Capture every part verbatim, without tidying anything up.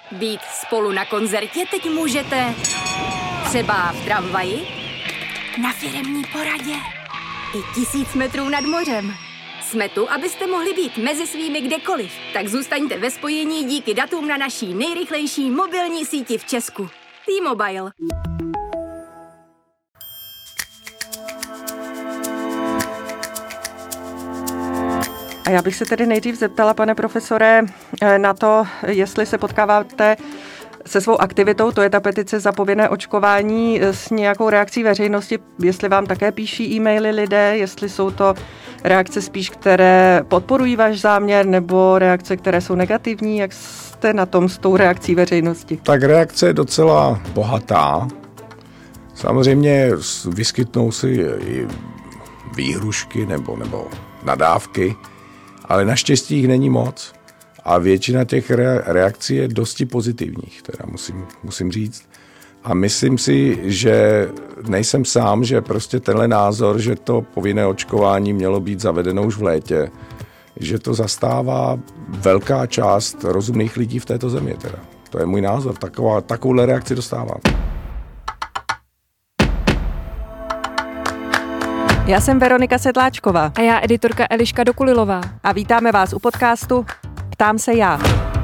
Být spolu na koncertě teď můžete třeba v tramvaji, na firemní poradě i tisíc metrů nad mořem. Jsme tu, abyste mohli být mezi svými kdekoliv. Tak zůstaňte ve spojení díky datům na naší nejrychlejší mobilní síti v Česku. T-Mobile. A já bych se tedy nejdřív zeptala, pane profesore, na to, jestli se potkáváte se svou aktivitou, to je ta petice za povinné očkování, s nějakou reakcí veřejnosti, jestli vám také píší e-maily lidé, jestli jsou to reakce spíš, které podporují váš záměr, nebo reakce, které jsou negativní, jak jste na tom s tou reakcí veřejnosti? Tak reakce je docela bohatá. Samozřejmě vyskytnou si i výhrušky nebo, nebo nadávky, ale naštěstí jich není moc. A většina těch reakcí je dosti pozitivních, teda musím, musím říct. A myslím si, že nejsem sám, že prostě tenhle názor, že to povinné očkování mělo být zavedeno už v létě, že to zastává velká část rozumných lidí v této zemi. Teda. To je můj názor, taková, takovouhle reakci dostávám. Já jsem Veronika Sedláčková. A já editorka Eliška Dokulilová. A vítáme vás u podcastu Ptám se já.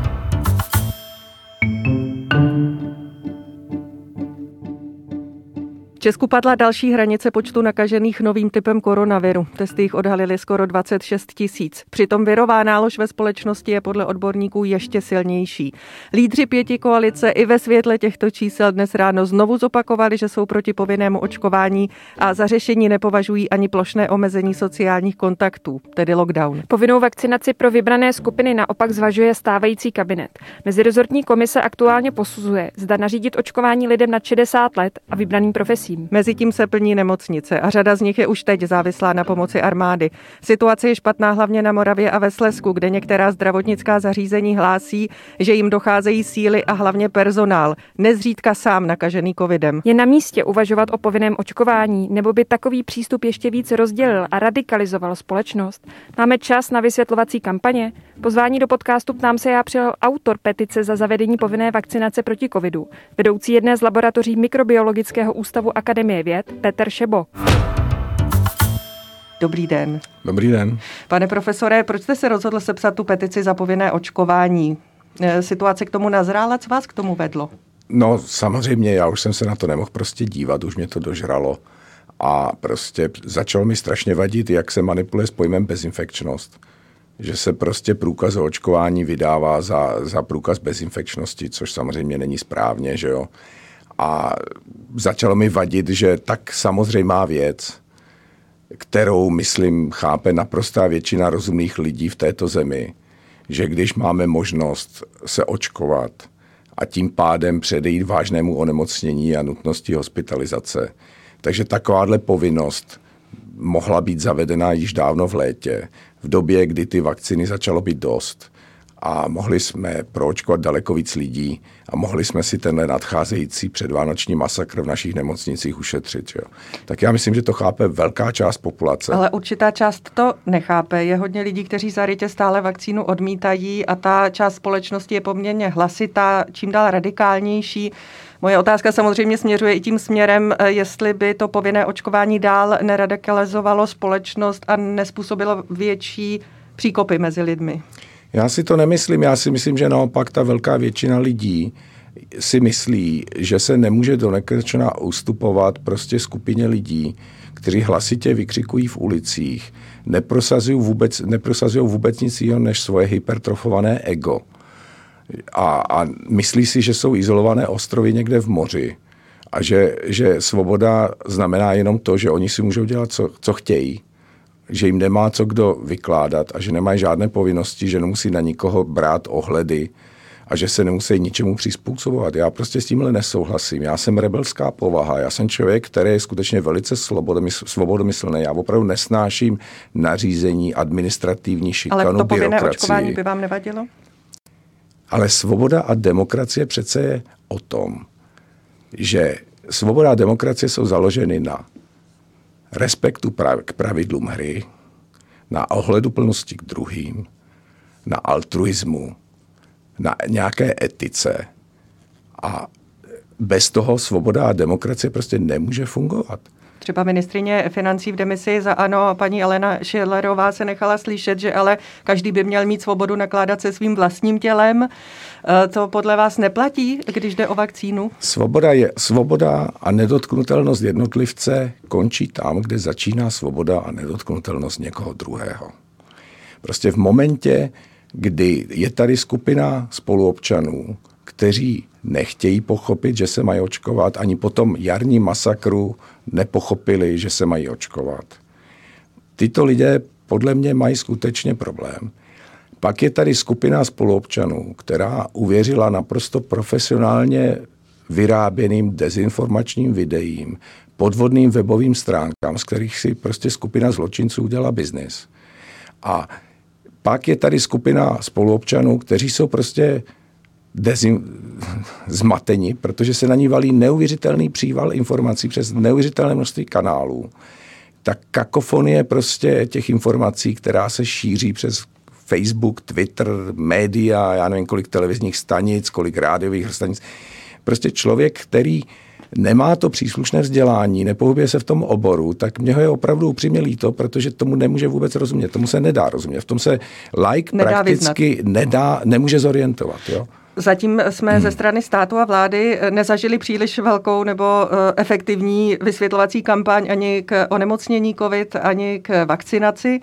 V Česku padla další hranice počtu nakažených novým typem koronaviru. Testy jich odhalily skoro dvacet šest tisíc. Přitom virová nálož ve společnosti je podle odborníků ještě silnější. Lídři pěti koalice i ve světle těchto čísel dnes ráno znovu zopakovali, že jsou proti povinnému očkování a za řešení nepovažují ani plošné omezení sociálních kontaktů, tedy lockdown. Povinnou vakcinaci pro vybrané skupiny naopak zvažuje stávající kabinet. Mezirezortní komise aktuálně posuzuje, zda nařídit očkování lidem nad šedesát let a vybraným profesím. Mezitím se plní nemocnice a řada z nich je už teď závislá na pomoci armády. Situace je špatná hlavně na Moravě a ve Slezsku, kde některá zdravotnická zařízení hlásí, že jim docházejí síly a hlavně personál, nezřídka sám nakažený covidem. Je na místě uvažovat o povinném očkování, nebo by takový přístup ještě víc rozdělil a radikalizoval společnost? Máme čas na vysvětlovací kampaně? Pozvání do podcastu Ptám se já přijal autor petice za zavedení povinné vakcinace proti covidu, vedoucí jedné z laboratoří Mikrobiologického ústavu Akademie věd Petr Šebo. Dobrý den. Dobrý den. Pane profesore, proč jste se rozhodl sepsat tu petici za povinné očkování? Situace k tomu nazrála, co vás k tomu vedlo? No samozřejmě, já už jsem se na to nemohl prostě dívat, už mě to dožralo. A prostě začalo mi strašně vadit, jak se manipuluje s pojmem bezinfekčnost. Že se prostě průkaz o očkování vydává za, za průkaz bezinfekčnosti, což samozřejmě není správně, že jo. A začalo mi vadit, že tak samozřejmá věc, kterou, myslím, chápe naprostá většina rozumných lidí v této zemi, že když máme možnost se očkovat a tím pádem předejít vážnému onemocnění a nutnosti hospitalizace, takže takováhle povinnost mohla být zavedena již dávno v létě, v době, kdy ty vakcíny začalo být dost a mohli jsme proočkovat daleko víc lidí a mohli jsme si tenhle nadcházející předvánoční masakr v našich nemocnicích ušetřit. Jo. Tak já myslím, že to chápe velká část populace. Ale určitá část to nechápe. Je hodně lidí, kteří zarytě stále vakcínu odmítají a ta část společnosti je poměrně hlasitá, čím dál radikálnější. Moje otázka samozřejmě směřuje i tím směrem, jestli by to povinné očkování dál neradikalizovalo společnost a nezpůsobilo větší příkopy mezi lidmi. Já si to nemyslím. Já si myslím, že naopak ta velká většina lidí si myslí, že se nemůže do nekonečna ustupovat prostě skupině lidí, kteří hlasitě vykřikují v ulicích, neprosazují vůbec, neprosazují vůbec nic jiného než svoje hypertrofované ego. A, a myslí si, že jsou izolované ostrovy někde v moři a že, že svoboda znamená jenom to, že oni si můžou dělat, co, co chtějí, že jim nemá co kdo vykládat a že nemají žádné povinnosti, že nemusí na nikoho brát ohledy a že se nemusí ničemu přizpůsobovat. Já prostě s tímhle nesouhlasím. Já jsem rebelská povaha, já jsem člověk, který je skutečně velice svobodomyslný. Já opravdu nesnáším nařízení, administrativní šikanu, byrokracii. Ale to povinné byrokracii. Očkování by vám nevadilo? Ale svoboda a demokracie přece je o tom, že svoboda a demokracie jsou založeny na respektu k pravidlům hry, na ohleduplnosti k druhým, na altruismu, na nějaké etice A bez toho svoboda a demokracie prostě nemůže fungovat. Třeba ministryně financí v demisi za ANO, paní Alena Schillerová, se nechala slyšet, že ale každý by měl mít svobodu nakládat se svým vlastním tělem. To podle vás neplatí, když jde o vakcínu? Svoboda, je, svoboda a nedotknutelnost jednotlivce končí tam, kde začíná svoboda a nedotknutelnost někoho druhého. Prostě v momentě, kdy je tady skupina spoluobčanů, kteří nechtějí pochopit, že se mají očkovat, ani po tom jarním masakru nepochopili, že se mají očkovat. Tyto lidé podle mě mají skutečně problém. Pak je tady skupina spoluobčanů, která uvěřila naprosto profesionálně vyráběným dezinformačním videím, podvodným webovým stránkám, z kterých si prostě skupina zločinců udělala biznis. A pak je tady skupina spoluobčanů, kteří jsou prostě dezin, zmateni, protože se na ní valí neuvěřitelný příval informací přes neuvěřitelné množství kanálů. Ta kakofonie prostě těch informací, která se šíří přes Facebook, Twitter, média, já nevím, kolik televizních stanic, kolik rádiových stanic. Prostě člověk, který nemá to příslušné vzdělání, nepohybuje se v tom oboru, tak mě ho je opravdu upřímně líto, protože tomu nemůže vůbec rozumět. Tomu se nedá rozumět. V tom se like nedá prakticky nedá, nemůže zorientovat. Jo? Zatím jsme hmm. ze strany státu a vlády nezažili příliš velkou nebo efektivní vysvětlovací kampaň ani k onemocnění COVID, ani k vakcinaci.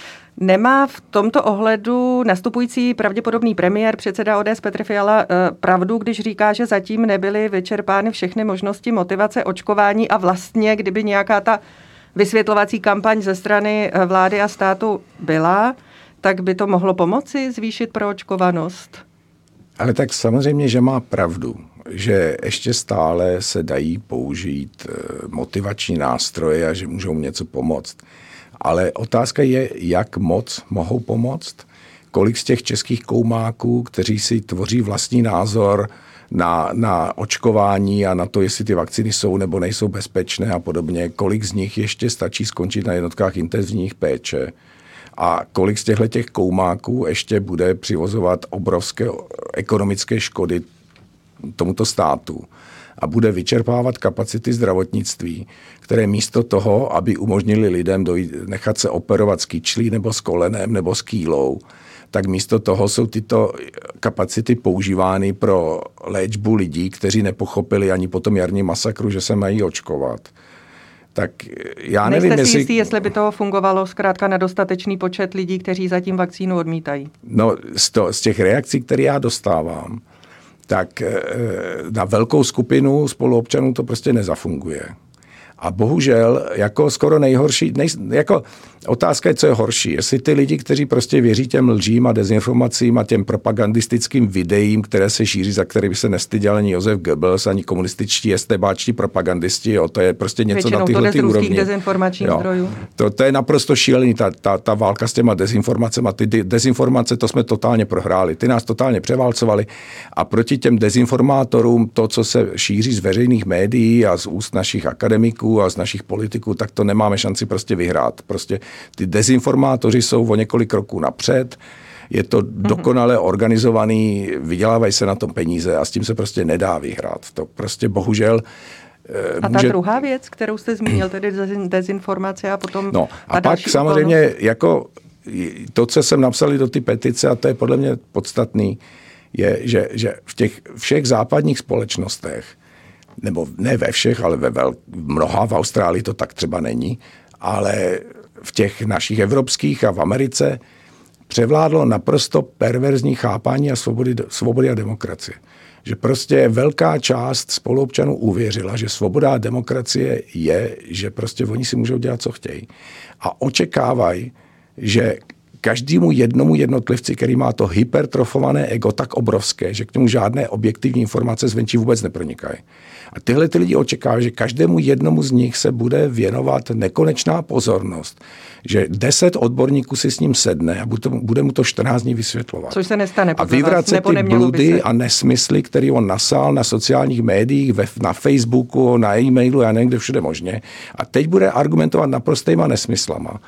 Nemá v tomto ohledu nastupující pravděpodobný premiér, předseda O D S Petr Fiala, pravdu, když říká, že zatím nebyly vyčerpány všechny možnosti motivace očkování a vlastně, kdyby nějaká ta vysvětlovací kampaň ze strany vlády a státu byla, tak by to mohlo pomoci zvýšit proočkovanost? Ale tak samozřejmě, že má pravdu, že ještě stále se dají použít motivační nástroje a že můžou něco pomoct. Ale otázka je, jak moc mohou pomoct. Kolik z těch českých koumáků, kteří si tvoří vlastní názor na, na očkování a na to, jestli ty vakcíny jsou nebo nejsou bezpečné a podobně, kolik z nich ještě stačí skončit na jednotkách intenzivních péče a kolik z těchto těch koumáků ještě bude přivozovat obrovské ekonomické škody tomuto státu a bude vyčerpávat kapacity zdravotnictví, které místo toho, aby umožnili lidem dojít, nechat se operovat s kyčlí nebo s kolenem nebo s kýlou, tak místo toho jsou tyto kapacity používány pro léčbu lidí, kteří nepochopili ani po tom jarním masakru, že se mají očkovat. Tak já nevím, Nejste si jestli... jistý, jestli by to fungovalo zkrátka na dostatečný počet lidí, kteří zatím vakcínu odmítají? No, z, to, z těch reakcí, které já dostávám, tak na velkou skupinu spoluobčanů to prostě nezafunguje. A bohužel, jako skoro nejhorší, nej, jako otázka je, co je horší. Jestli ty lidi, kteří prostě věří těm lžím a dezinformacím a těm propagandistickým videím, které se šíří, za které by se nestyděl ani Josef Goebbels, ani komunističtí, estébáčtí propagandisti, jo, to je prostě něco většinou na tyhle ty úrovni. Většinou to dezinformačních zdrojů. To, to je naprosto šílený, ta, ta, ta válka s těma dezinformacemi. Ty dezinformace, to jsme totálně prohráli. Ty nás totálně převálcovali a proti těm dezinformátorům, to, co se šíří z veřejných médií a z úst našich akademiků a z našich politiků, tak to nemáme šanci prostě vyhrát. Prostě ty dezinformátoři jsou o několik kroků napřed, je to dokonale organizovaný, vydělávají se na tom peníze a s tím se prostě nedá vyhrát. To prostě bohužel A může... ta druhá věc, kterou jste zmínil, tedy dezinformace a potom... No a pak samozřejmě okolnosti. Jako to, co jsem napsali do ty petice, a to je podle mě podstatný, je, že, že v těch všech západních společnostech, nebo ne ve všech, ale ve vel, mnoha, v Austrálii to tak třeba není, ale v těch našich evropských a v Americe převládlo naprosto perverzní chápání a svobody, svobody a demokracie. Že prostě velká část spoluobčanů uvěřila, že svoboda a demokracie je, že prostě oni si můžou dělat, co chtějí. A očekávají, že každému jednomu jednotlivci, který má to hypertrofované ego tak obrovské, že k němu žádné objektivní informace zvenčí vůbec nepronikají. A tyhle ty lidi očekávají, že každému jednomu z nich se bude věnovat nekonečná pozornost, že deset odborníků si s ním sedne a bude mu to čtrnáct dní vysvětlovat. Což se nestane. A vyvracet ty bludy a nesmysly, který on nasál na sociálních médiích, na Facebooku, na e-mailu, já nevím, kde všude možně. A teď bude argumentovat naprostýma nesmyslama.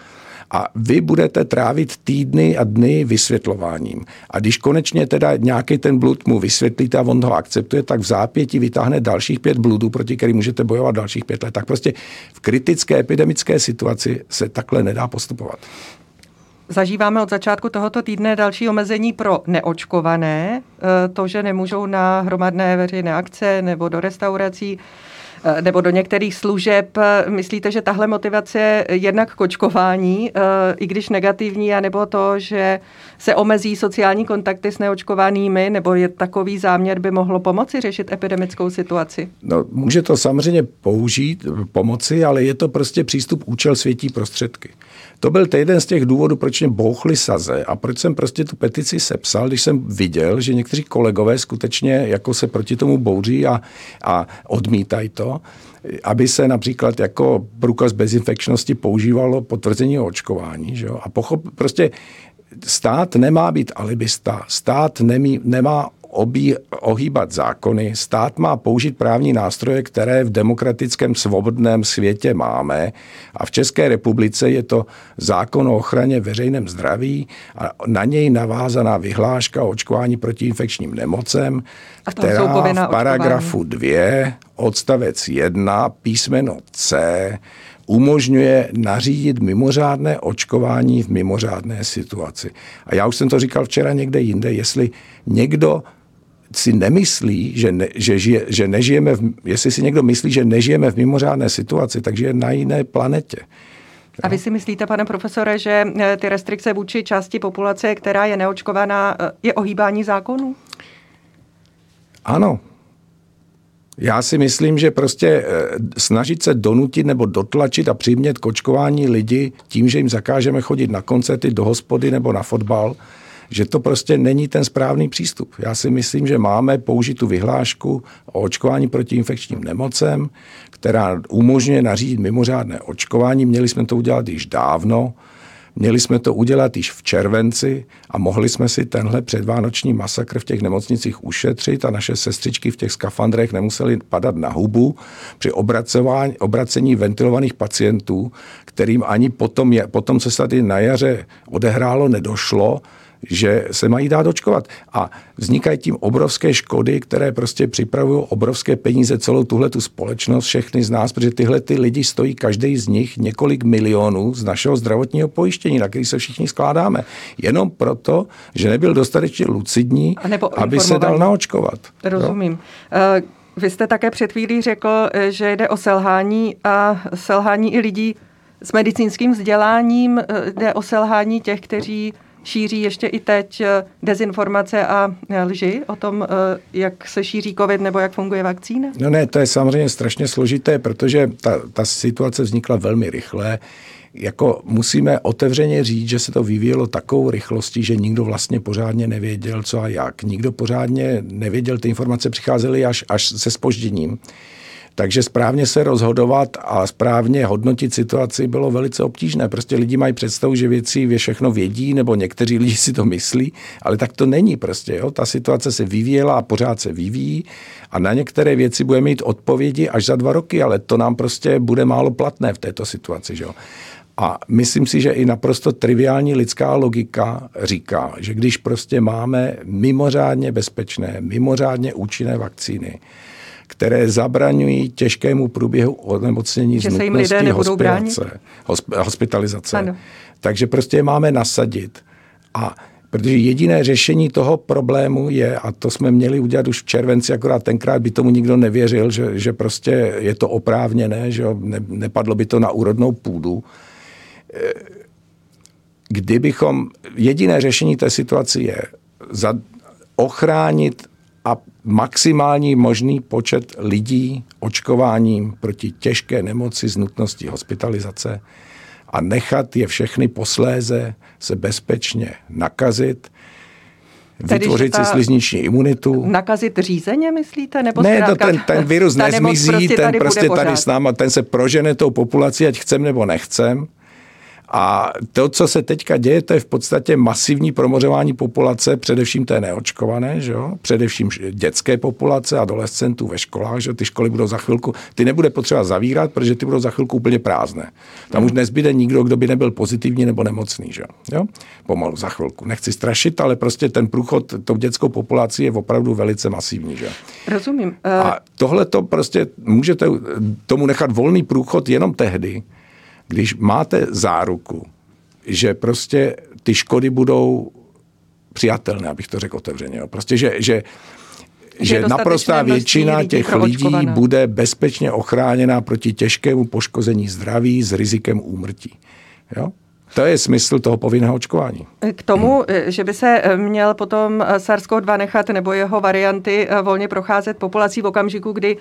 A vy budete trávit týdny a dny vysvětlováním. A když konečně teda nějaký ten blud mu vysvětlíte a on ho akceptuje, tak v zápěti vytáhne dalších pět bludů, proti kterým můžete bojovat dalších pět let. Tak prostě v kritické epidemické situaci se takhle nedá postupovat. Zažíváme od začátku tohoto týdne další omezení pro neočkované. To, že nemůžou na hromadné veřejné akce nebo do restaurací nebo do některých služeb. Myslíte, že tahle motivace je jednak k očkování, i když negativní, anebo to, že se omezí sociální kontakty s neočkovanými, nebo je takový záměr by mohlo pomoci řešit epidemickou situaci? No, může to samozřejmě použít, pomoci, ale je to prostě přístup účel světí prostředky. To byl jeden z těch důvodů, proč mě bouchly saze a proč jsem prostě tu petici sepsal, když jsem viděl, že někteří kolegové skutečně jako se proti tomu bouří a, a odmítají to, aby se například jako průkaz bezinfekčnosti používalo potvrzení o očkování. Že jo? A pochop, prostě stát nemá být alibista, stát nemí, nemá obí, ohýbat zákony, stát má použít právní nástroje, které v demokratickém svobodném světě máme a v České republice je to zákon o ochraně veřejném zdraví a na něj navázaná vyhláška o očkování proti infekčním nemocem, která v paragrafu dva odstavec jedna písmeno C umožňuje nařídit mimořádné očkování v mimořádné situaci. A já už jsem to říkal včera někde jinde, jestli někdo si nemyslí, že, ne, že, žije, že nežijeme, v, jestli si někdo myslí, že nežijeme v mimořádné situaci, tak žije na jiné planetě. A vy si myslíte, pane profesore, že ty restrikce vůči části populace, která je neočkovaná, je ohýbání zákonů? Ano. Já si myslím, že prostě snažit se donutit nebo dotlačit a přimět k očkování lidi tím, že jim zakážeme chodit na koncerty, do hospody nebo na fotbal, že to prostě není ten správný přístup. Já si myslím, že máme použít tu vyhlášku o očkování proti infekčním nemocem, která umožňuje nařídit mimořádné očkování. Měli jsme to udělat již dávno, měli jsme to udělat již v červenci a mohli jsme si tenhle předvánoční masakr v těch nemocnicích ušetřit a naše sestřičky v těch skafandrech nemuseli padat na hubu při obracení ventilovaných pacientů, kterým ani potom, je, potom co se tady na jaře odehrálo, nedošlo, že se mají dát očkovat. A vznikají tím obrovské škody, které prostě připravují obrovské peníze celou tuhletu společnost, všechny z nás, protože tyhle ty lidi stojí každý z nich několik milionů z našeho zdravotního pojištění, na který se všichni skládáme. Jenom proto, že nebyl dostatečně lucidní, aby se dal naočkovat. Rozumím. Jo? Vy jste také před chvílí řekl, že jde o selhání a selhání i lidí s medicínským vzděláním, jde o selhání těch, kteří šíří ještě i teď dezinformace a lži o tom, jak se šíří covid nebo jak funguje vakcína? No ne, to je samozřejmě strašně složité, protože ta, ta situace vznikla velmi rychle. Jako musíme otevřeně říct, že se to vyvíjelo takovou rychlostí, že nikdo vlastně pořádně nevěděl, co a jak. Nikdo pořádně nevěděl, ty informace přicházely až, až se zpožděním. Takže správně se rozhodovat a správně hodnotit situaci bylo velice obtížné. Prostě lidi mají představu, že věci všechno vědí, nebo někteří lidi si to myslí, ale tak to není prostě. Jo? Ta situace se vyvíjela a pořád se vyvíjí a na některé věci budeme mít odpovědi až za dva roky, ale to nám prostě bude málo platné v této situaci. Že? A myslím si, že i naprosto triviální lidská logika říká, že když prostě máme mimořádně bezpečné, mimořádně účinné vakcíny, které zabraňují těžkému průběhu onemocnění z nutností hospitalizace. hospitalizace. Ano. Takže prostě je máme nasadit. A protože jediné řešení toho problému je, a to jsme měli udělat už v červenci, akorát tenkrát by tomu nikdo nevěřil, že, že prostě je to oprávněné, že ne, nepadlo by to na úrodnou půdu. Kdybychom, jediné řešení té situaci je za, ochránit a maximální možný počet lidí očkováním proti těžké nemoci z nutností hospitalizace a nechat je všechny posléze se bezpečně nakazit, vytvořit si slizniční imunitu. Nakazit řízeně, myslíte? Nebo ne, to ten, ten virus nezmizí, prostě ten tady prostě tady s náma, ten se prožene tou populací, ať chcem nebo nechcem. A to, co se teďka děje, to je v podstatě masivní promořování populace, především té neočkované, že jo? Především dětské populace, adolescentů ve školách, že ty školy budou za chvilku, ty nebude potřeba zavírat, protože ty budou za chvilku úplně prázdné. Tam už nezbyde nikdo, kdo by nebyl pozitivní nebo nemocný, že jo? Pomalu za chvilku. Nechci strašit, ale prostě ten průchod tou dětskou populací je opravdu velice masivní, že? Rozumím. Uh... A tohle to prostě můžete tomu nechat volný průchod jenom tehdy, když máte záruku, že prostě ty škody budou přijatelné, abych to řekl otevřeně. Jo. Prostě, že, že, že naprostá většina těch lidí bude bezpečně ochráněna proti těžkému poškození zdraví s rizikem úmrtí. Jo? To je smysl toho povinného očkování. K tomu, že by se měl potom SARS-CoV dva nechat nebo jeho varianty volně procházet populací v okamžiku, kdy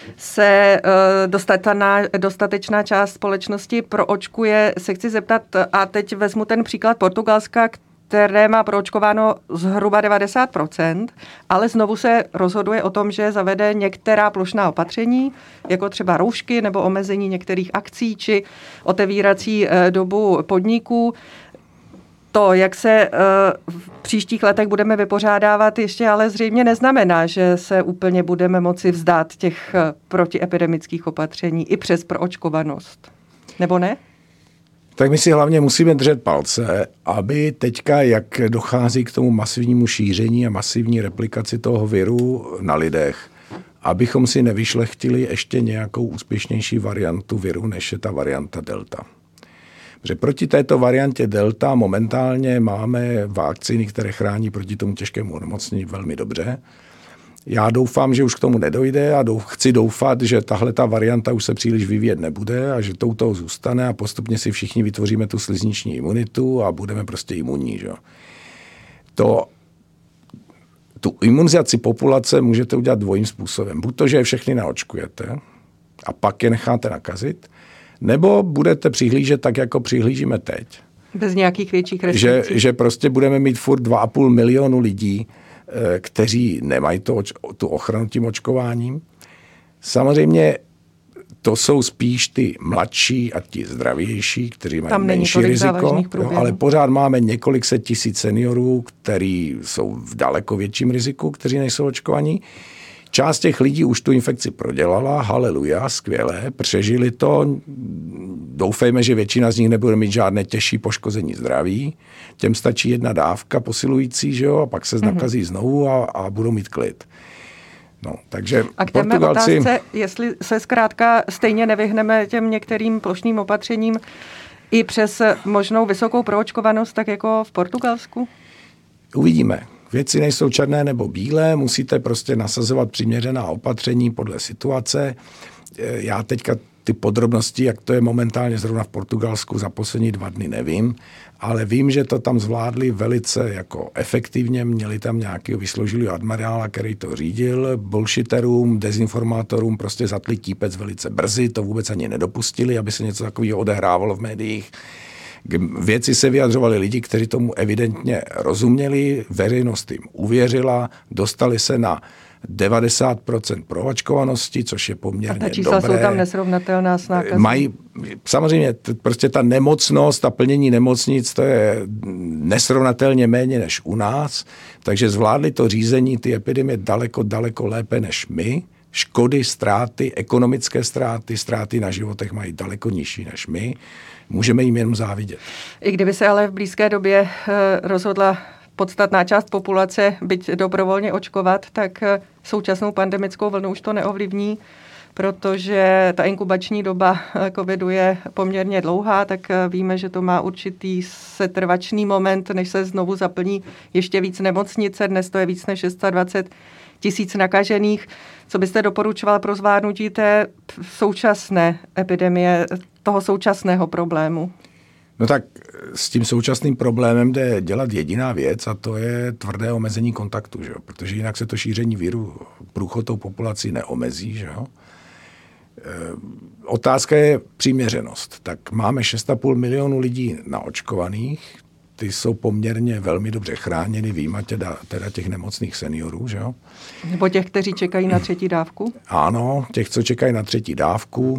se dostatečná, dostatečná část společnosti proočkuje, se chci zeptat, a teď vezmu ten příklad Portugalska, které má proočkováno zhruba devadesát procent, ale znovu se rozhoduje o tom, že zavede některá plošná opatření, jako třeba roušky nebo omezení některých akcí či otevírací dobu podniků. To, jak se v příštích letech budeme vypořádávat, ještě ale zřejmě neznamená, že se úplně budeme moci vzdát těch protiepidemických opatření i přes proočkovanost. Nebo ne? Tak my si hlavně musíme držet palce, aby teďka, jak dochází k tomu masivnímu šíření a masivní replikaci toho viru na lidech, abychom si nevyšlechtili ještě nějakou úspěšnější variantu viru, než je ta varianta Delta. Protože proti této variantě Delta momentálně máme vakcíny, které chrání proti tomu těžkému onemocnění velmi dobře. Já doufám, že už k tomu nedojde a douf, chci doufat, že tahle ta varianta už se příliš vyvíjet nebude a že to u toho zůstane a postupně si všichni vytvoříme tu slizniční imunitu a budeme prostě imunní. Že? To, tu imunizaci populace můžete udělat dvojím způsobem. Buď to, že je všechny naočkujete a pak je necháte nakazit, nebo budete přihlížet tak, jako přihlížíme teď. Bez nějakých větších restrikcí. Že, že prostě budeme mít furt dva a půl milionu lidí, kteří nemají to, tu ochranu tím očkováním. Samozřejmě to jsou spíš ty mladší a ti zdravější, kteří mají menší riziko, jo, ale pořád máme několik set tisíc seniorů, kteří jsou v daleko větším riziku, kteří nejsou očkovaní. Část těch lidí už tu infekci prodělala, haleluja, skvělé, přežili to. Doufejme, že většina z nich nebude mít žádné těžší poškození zdraví. Těm stačí jedna dávka posilující, že jo, a pak se nakazí mm-hmm. znovu a, a budou mít klid. No, takže a k téme Portugalci... otázce, jestli se zkrátka stejně nevyhneme těm některým plošným opatřením i přes možnou vysokou proočkovanost, tak jako v Portugalsku? Uvidíme. Věci nejsou černé nebo bílé, musíte prostě nasazovat přiměřená opatření podle situace. Já teďka ty podrobnosti, jak to je momentálně zrovna v Portugalsku za poslední dva dny, nevím, ale vím, že to tam zvládli velice jako efektivně, měli tam nějakého vysloužilého admirála, který to řídil, bullshitterům, dezinformátorům prostě zatli típec velice brzy, to vůbec ani nedopustili, aby se něco takového odehrávalo v médiích. Věci se vyjadřovali lidi, kteří tomu evidentně rozuměli, veřejnost jim uvěřila, dostali se na devadesát procent proočkovanosti, což je poměrně dobré. A ta čísla dobré. Jsou tam nesrovnatelná s nákazí. Mají, samozřejmě t- prostě ta nemocnost, ta plnění nemocnic, to je nesrovnatelně méně než u nás, takže zvládli to řízení ty epidemie daleko, daleko lépe než my. Škody, ztráty, ekonomické ztráty, ztráty na životech mají daleko nižší než my. Můžeme jim jenom závidět. I kdyby se ale v blízké době rozhodla podstatná část populace byť dobrovolně očkovat, tak současnou pandemickou vlnu už to neovlivní, protože ta inkubační doba covidu je poměrně dlouhá, tak víme, že to má určitý setrvačný moment, než se znovu zaplní ještě víc nemocnice. Dnes to je víc než dvacet šest tisíc nakažených. Co byste doporučoval pro zvládnutí té současné epidemie, toho současného problému? No tak s tím současným problémem jde dělat jediná věc a to je tvrdé omezení kontaktu, že jo? Protože jinak se to šíření viru průchodou populací neomezí. Že jo? E, otázka je přiměřenost. Tak máme šest a půl milionu lidí naočkovaných, ty jsou poměrně velmi dobře chráněny, vyjma teda, teda těch nemocných seniorů. Že jo? Nebo těch, kteří čekají na třetí dávku? Ano, těch, co čekají na třetí dávku.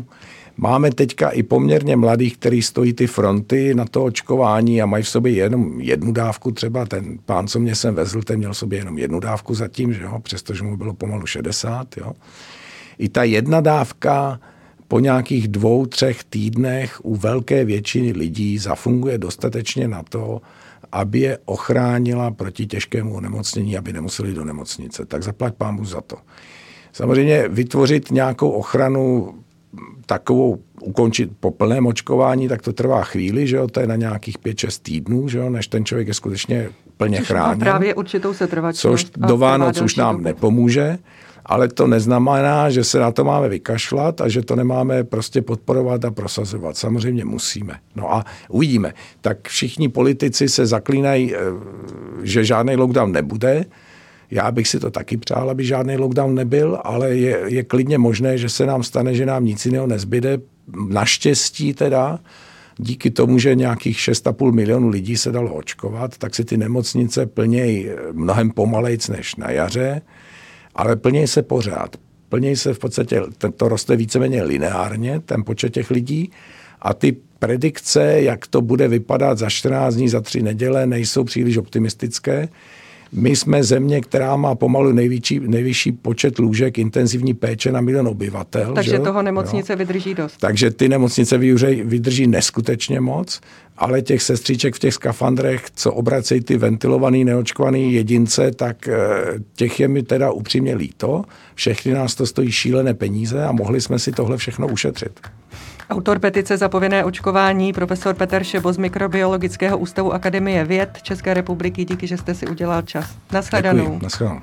Máme teďka i poměrně mladých, kteří stojí ty fronty na to očkování a mají v sobě jenom jednu dávku. Třeba ten pán, co mě sem vezl, ten měl v sobě jenom jednu dávku zatím, že jo? Přestože mu bylo pomalu šedesát. Jo? I ta jedna dávka po nějakých dvou, třech týdnech u velké většiny lidí zafunguje dostatečně na to, aby je ochránila proti těžkému onemocnění, aby nemuseli do nemocnice. Tak zaplať pánbůh za to. Samozřejmě vytvořit nějakou ochranu takovou, ukončit po plném očkování, tak to trvá chvíli, že jo, to je na nějakých pět šest týdnů, že jo, než ten člověk je skutečně plně Což chráněn. Právě určitou setrvačnost. Což do Vánoc už nám nepomůže, ale to neznamená, že se na to máme vykašlat a že to nemáme prostě podporovat a prosazovat. Samozřejmě musíme. No a uvidíme. Tak všichni politici se zaklínají, že žádný lockdown nebude. Já bych si to taky přál, aby žádný lockdown nebyl, ale je, je klidně možné, že se nám stane, že nám nic jiného nezbyde. Naštěstí teda, díky tomu, že nějakých šest a půl milionu lidí se dalo očkovat, tak si ty nemocnice plnějí mnohem pomalejc než na jaře, ale plnějí se pořád. Plnějí se v podstatě, to roste víceméně lineárně, ten počet těch lidí, a ty predikce, jak to bude vypadat za čtrnáct dní, za tři neděle, nejsou příliš optimistické. My jsme země, která má pomalu největší, nejvyšší počet lůžek intenzivní péče na milion obyvatel. Takže že? toho nemocnice jo. vydrží dost. Takže ty nemocnice vydrží, vydrží neskutečně moc, ale těch sestříček v těch skafandrech, co obracejí ty ventilovaný, neočkovaný jedince, tak těch je mi teda upřímně líto. Všechny nás to stojí šílené peníze a mohli jsme si tohle všechno ušetřit. Autor petice za povinné očkování, profesor Petr Šebo z Mikrobiologického ústavu Akademie věd České republiky. Díky, že jste si udělal čas. Naschledanou. Děkuji. Naschledanou.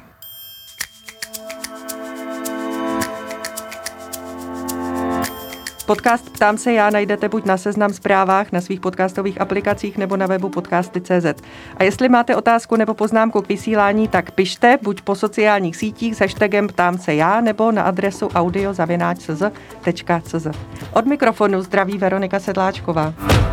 Podcast Ptám se já najdete buď na Seznam Zprávách, na svých podcastových aplikacích nebo na webu podcasty tečka cé zet. A jestli máte otázku nebo poznámku k vysílání, tak pište buď po sociálních sítích s hashtagem Ptám se já nebo na adresu audio zavináč c z tečka c z. Od mikrofonu zdraví Veronika Sedláčková.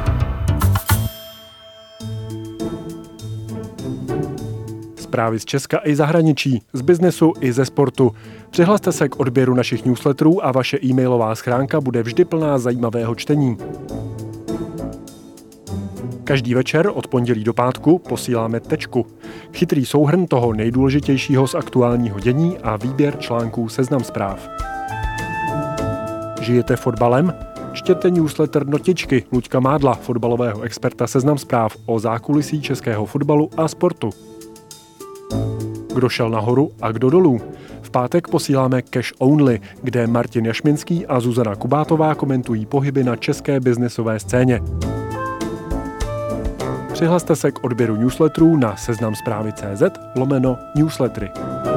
Zprávy z Česka i zahraničí, z biznesu i ze sportu. Přihlaste se k odběru našich newsletterů a vaše e-mailová schránka bude vždy plná zajímavého čtení. Každý večer od pondělí do pátku posíláme Tečku. Chytrý souhrn toho nejdůležitějšího z aktuálního dění a výběr článků Seznam Zpráv. Žijete fotbalem? Čtěte newsletter Notičky Luďka Mádla, fotbalového experta Seznam Zpráv o zákulisí českého fotbalu a sportu. Kdo šel nahoru a kdo dolů? V pátek posíláme Cash Only, kde Martin Jašminský a Zuzana Kubátová komentují pohyby na české biznesové scéně. Přihlaste se k odběru newsletterů na seznamzprávy tečka cé zet lomeno newslettery.